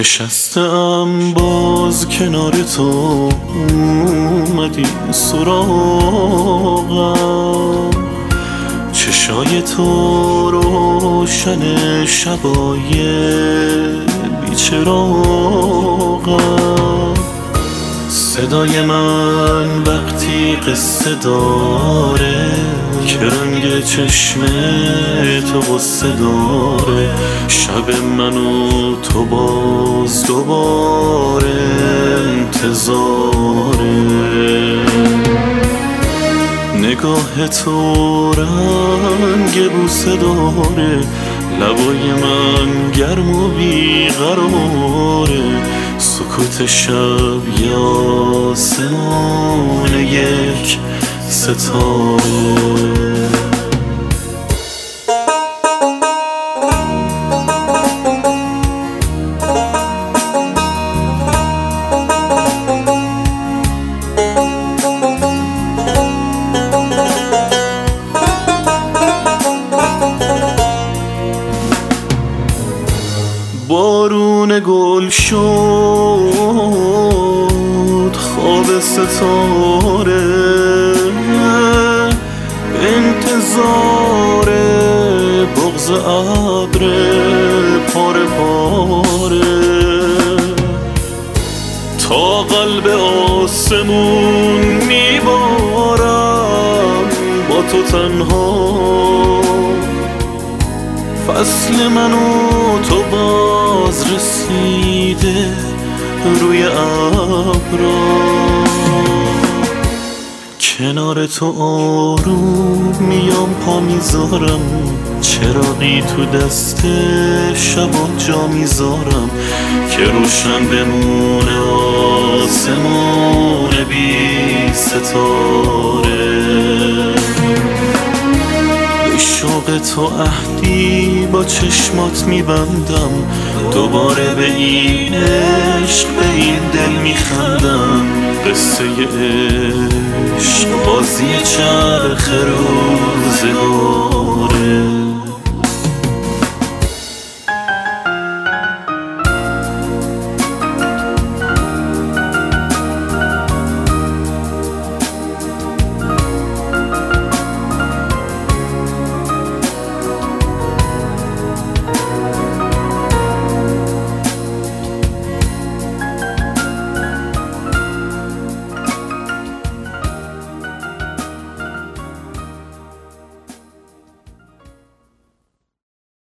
نشستم باز کنار تو، اومدی سراغم، چشای تو روشن شبای بیچراغم. صدای من وقتی قصه داره که رنگ چشم تو غصه داره، شب منو تو باز دوباره انتظاره. نگاه تو رنگ بوسه داره، لبای من گرم و بیقراره، سکوت شب یا آسمون یک ستاره. بارون گل شد خواب ستاره، انتظار بغض ابر پاره پاره، تا قلب آسمون میبارم با تو تنها. فصل من و تو باز رسیده روی ابرا، کنار تو آروم میام پا میذارم، چراغی تو دست شبا جا میذارم که روشن بمونه آسمون بی ستاره. شوق تو عهدی با چشمات میبندم، دوباره به این عشق به این دل میخندم. قصه عشق بازی چرخ روزگاره.